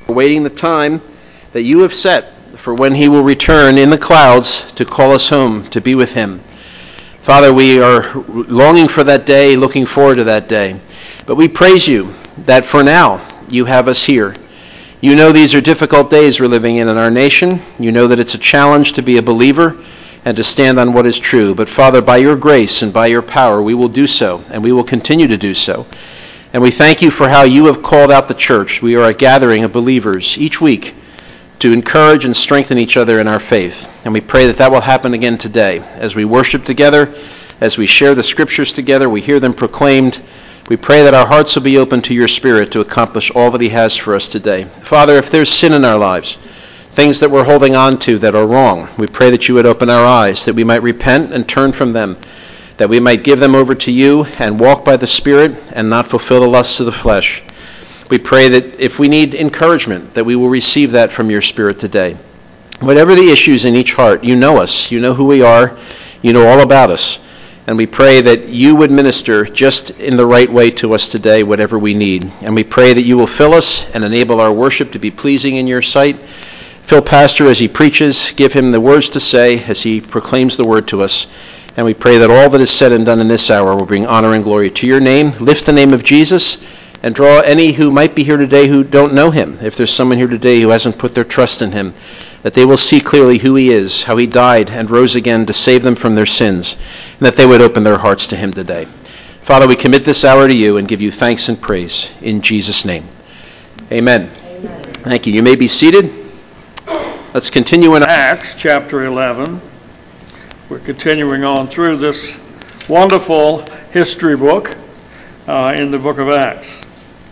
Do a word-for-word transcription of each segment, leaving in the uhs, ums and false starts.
awaiting the time that you have set for when he will return in the clouds to call us home to be with him. Father, we are longing for that day, looking forward to that day. But we praise you that for now you have us here. You know these are difficult days we're living in in our nation. You know that it's a challenge to be a believer and to stand on what is true. But Father, by your grace and by your power, we will do so, and we will continue to do so. And we thank you for how you have called out the church. We are a gathering of believers each week to encourage and strengthen each other in our faith. And we pray that that will happen again today. As we worship together, as we share the scriptures together, we hear them proclaimed. We pray that our hearts will be open to your Spirit to accomplish all that he has for us today. Father, if there's sin in our lives, things that we're holding on to that are wrong, we pray that you would open our eyes, that we might repent and turn from them, that we might give them over to you and walk by the Spirit and not fulfill the lusts of the flesh. We pray that if we need encouragement, that we will receive that from your Spirit today. Whatever the issues in each heart, you know us, you know who we are, you know all about us. And we pray that you would minister just in the right way to us today, whatever we need. And we pray that you will fill us and enable our worship to be pleasing in your sight. Fill Pastor as he preaches, give him the words to say as he proclaims the word to us. And we pray that all that is said and done in this hour will bring honor and glory to your name. Lift the name of Jesus and draw any who might be here today who don't know him. If there's someone here today who hasn't put their trust in him, that they will see clearly who he is, how he died and rose again to save them from their sins, and that they would open their hearts to him today. Father, we commit this hour to you and give you thanks and praise in Jesus' name. Amen. Amen. Thank you. You may be seated. Let's continue in Acts chapter eleven. We're continuing on through this wonderful history book uh, in the book of Acts.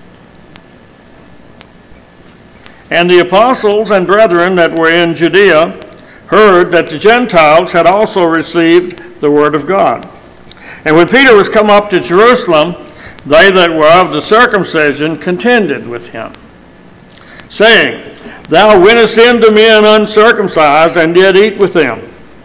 And the apostles and brethren that were in Judea heard that the Gentiles had also received the word of God. And when Peter was come up to Jerusalem, they that were of the circumcision contended with him, saying, Thou wentest in to men uncircumcised, and did eat with them.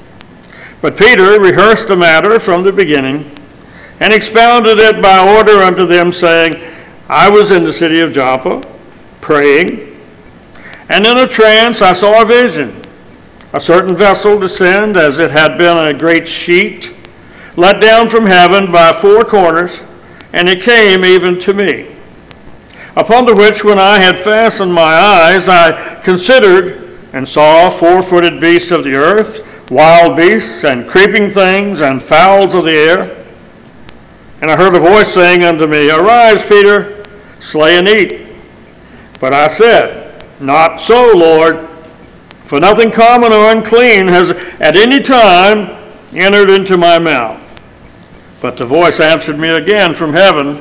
But Peter rehearsed the matter from the beginning, and expounded it by order unto them, saying, I was in the city of Joppa, praying, and in a trance I saw a vision, a certain vessel descend as it had been a great sheet, let down from heaven by four corners, and it came even to me. Upon the which, when I had fastened my eyes, I considered and saw four-footed beasts of the earth, wild beasts, and creeping things, and fowls of the air. And I heard a voice saying unto me, Arise, Peter, slay and eat. But I said, Not so, Lord, for nothing common or unclean has at any time entered into my mouth. But the voice answered me again from heaven,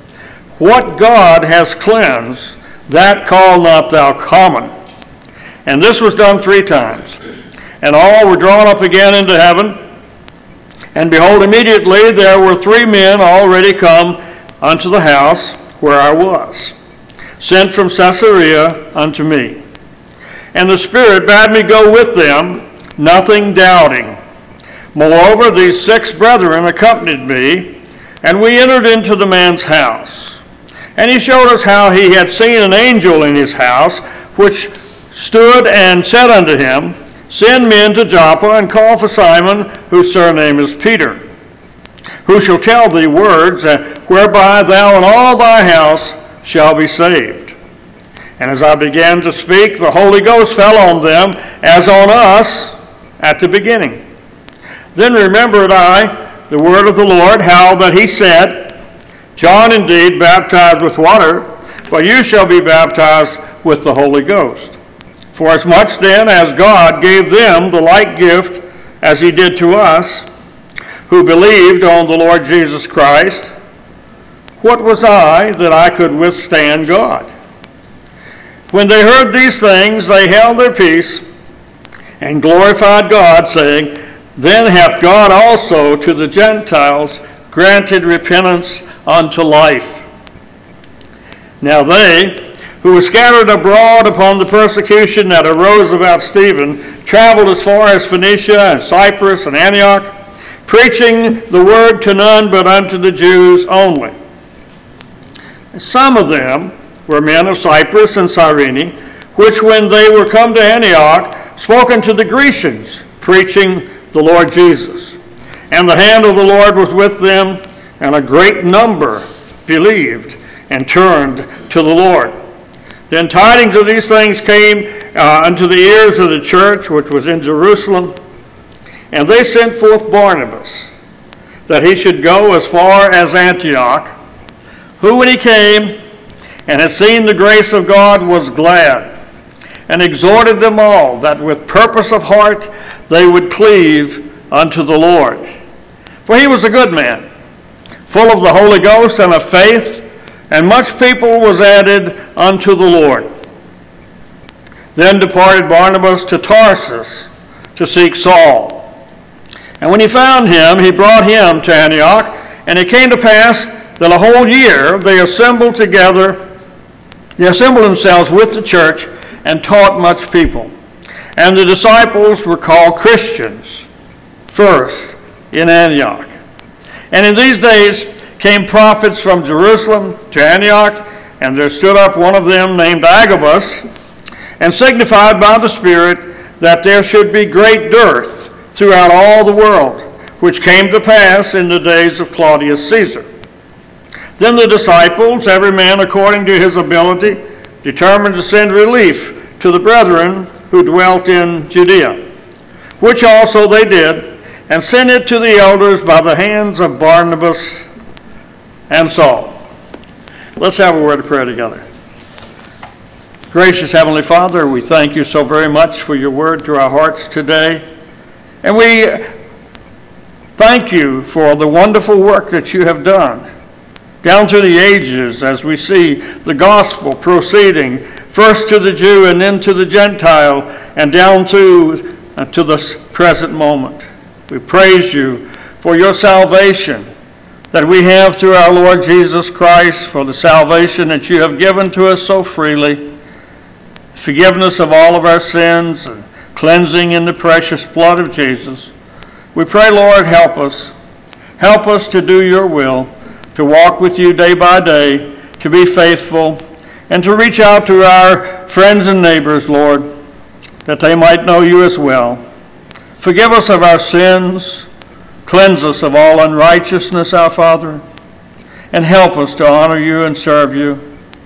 What God has cleansed, that call not thou common. And this was done three times. And all were drawn up again into heaven. And behold, immediately there were three men already come unto the house where I was, sent from Caesarea unto me. And the Spirit bade me go with them, nothing doubting. Moreover, these six brethren accompanied me, and we entered into the man's house. And he showed us how he had seen an angel in his house, which stood and said unto him, Send men to Joppa, and call for Simon, whose surname is Peter, who shall tell thee words, whereby thou and all thy house shall be saved. And as I began to speak, the Holy Ghost fell on them, as on us at the beginning. Then remembered I the word of the Lord, how that he said, John indeed baptized with water, but you shall be baptized with the Holy Ghost. For as much then as God gave them the like gift as he did to us, who believed on the Lord Jesus Christ, what was I that I could withstand God? When they heard these things, they held their peace and glorified God, saying, Then hath God also to the Gentiles granted repentance unto life. Now they, who were scattered abroad upon the persecution that arose about Stephen, traveled as far as Phoenicia and Cyprus and Antioch, preaching the word to none but unto the Jews only. Some of them were men of Cyprus and Cyrene, which when they were come to Antioch, spoke unto the Grecians, preaching the Lord Jesus. And the hand of the Lord was with them, and a great number believed and turned to the Lord. Then tidings of these things came uh, unto the ears of the church, which was in Jerusalem, and they sent forth Barnabas, that he should go as far as Antioch, who when he came and had seen the grace of God was glad, and exhorted them all that with purpose of heart they would cleave unto the Lord. For he was a good man, full of the Holy Ghost and of faith, and much people was added unto the Lord. Then departed Barnabas to Tarsus to seek Saul. And when he found him, he brought him to Antioch. And it came to pass that a whole year they assembled together, they assembled themselves with the church, and taught much people. And the disciples were called Christians first in Antioch. And in these days came prophets from Jerusalem to Antioch, and there stood up one of them named Agabus, and signified by the Spirit that there should be great dearth throughout all the world, which came to pass in the days of Claudius Caesar. Then the disciples, every man according to his ability, determined to send relief to the brethren who dwelt in Judea, which also they did, and sent it to the elders by the hands of Barnabas and Saul. Let's have a word of prayer together. Gracious Heavenly Father, we thank you so very much for your word to our hearts today. And we thank you for the wonderful work that you have done down through the ages as we see the gospel proceeding first to the Jew and then to the Gentile and down through uh, to the present moment. We praise you for your salvation that we have through our Lord Jesus Christ, for the salvation that you have given to us so freely, forgiveness of all of our sins, and cleansing in the precious blood of Jesus. We pray, Lord, help us. Help us to do your will, to walk with you day by day, to be faithful, and to reach out to our friends and neighbors, Lord, that they might know you as well. Forgive us of our sins. Cleanse us of all unrighteousness, our Father, and help us to honor you and serve you.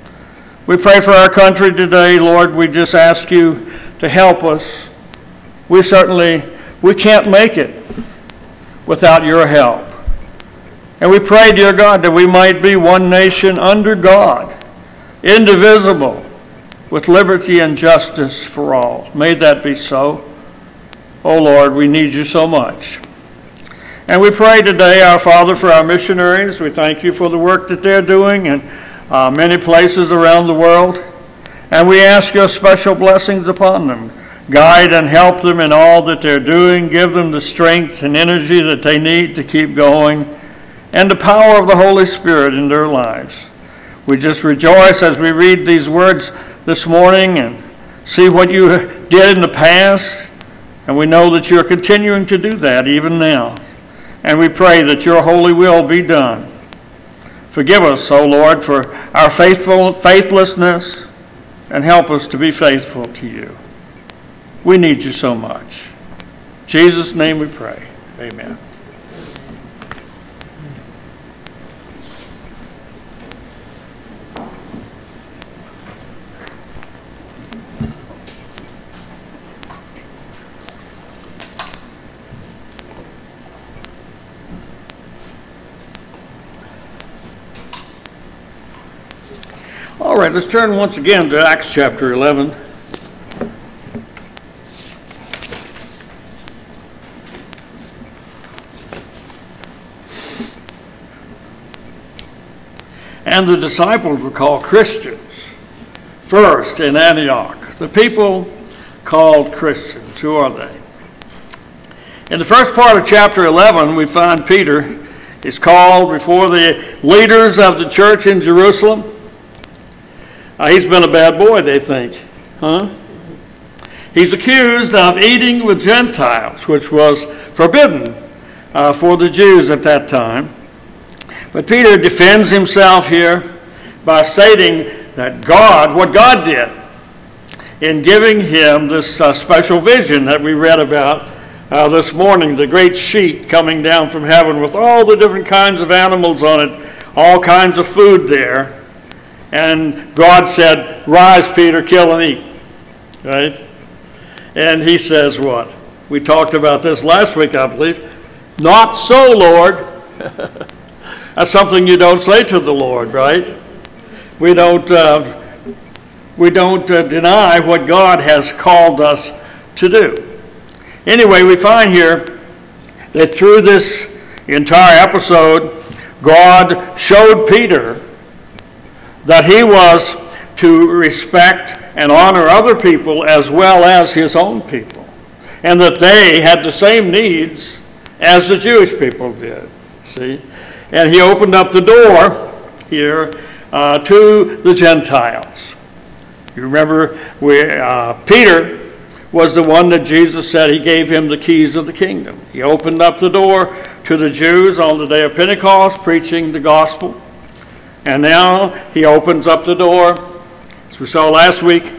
We pray for our country today, Lord. We just ask you to help us. We certainly, we can't make it without your help. And we pray, dear God, that we might be one nation under God, indivisible, with liberty and justice for all. May that be so. Oh, Lord, we need you so much. And we pray today, our Father, for our missionaries. We thank you for the work that they're doing in uh, many places around the world. And we ask your special blessings upon them. Guide and help them in all that they're doing. Give them the strength and energy that they need to keep going, and the power of the Holy Spirit in their lives. We just rejoice as we read these words this morning and see what you did in the past. And we know that you're continuing to do that even now. And we pray that your holy will be done. Forgive us, O Lord, for our faithful faithlessness, and help us to be faithful to you. We need you so much. In Jesus' name we pray. Amen. All right, let's turn once again to Acts chapter eleven. And the disciples were called Christians first in Antioch. The people called Christians. Who are they? In the first part of chapter eleven, we find Peter is called before the leaders of the church in Jerusalem. Uh, he's been a bad boy, they think. Huh? He's accused of eating with Gentiles, which was forbidden uh, for the Jews at that time. But Peter defends himself here by stating that God, what God did, in giving him this uh, special vision that we read about uh, this morning, the great sheet coming down from heaven with all the different kinds of animals on it, all kinds of food there. And God said, "Rise, Peter, kill and eat." Right? And he says what? We talked about this last week, I believe. "Not so, Lord." That's something you don't say to the Lord, right? We don't uh, we don't uh, deny what God has called us to do. Anyway, we find here that through this entire episode, God showed Peter that he was to respect and honor other people as well as his own people, and that they had the same needs as the Jewish people did. See? And he opened up the door here uh, to the Gentiles. You remember where uh, Peter was the one that Jesus said he gave him the keys of the kingdom. He opened up the door to the Jews on the day of Pentecost, preaching the gospel. And now he opens up the door, as we saw last week,